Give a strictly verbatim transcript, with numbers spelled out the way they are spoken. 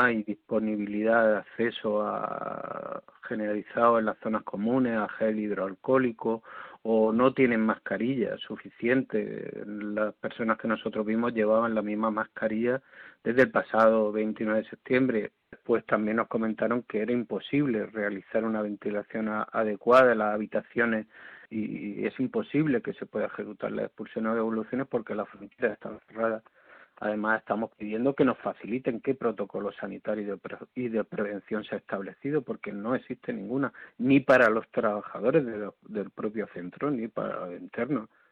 hay disponibilidad de acceso a generalizado en las zonas comunes a gel hidroalcohólico, o no tienen mascarilla suficiente. Las personas que nosotros vimos llevaban la misma mascarilla desde el pasado veintinueve de septiembre. Después también nos comentaron que era imposible realizar una ventilación a, adecuada en las habitaciones y, y es imposible que se pueda ejecutar la expulsión o devoluciones porque las fronteras están cerradas. Además, estamos pidiendo que nos faciliten qué protocolo sanitario y de, pre y de prevención se ha establecido, porque no existe ninguna, ni para los trabajadores de lo, del propio centro, ni para los internos.